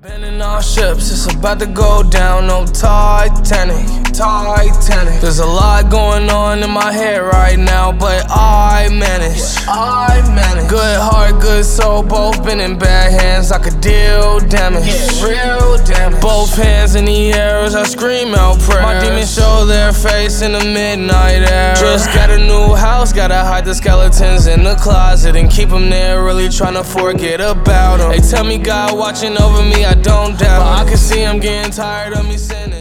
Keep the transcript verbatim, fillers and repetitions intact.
Been in all ships, it's about to go down on Titanic, Titanic. There's a lot going on in my head right now, but I manage, I manage. Good heart, good soul, both been in bad hands. I could deal damage, yeah, real damage. Both hands in the air as I scream out prayers. My demons show their face in the midnight air. Just got a new house, gotta hide the skeletons in the closet and keep them there, really trying to forget about them. They tell me God watching over me, I don't doubt. But I can see I'm getting tired of me sinning.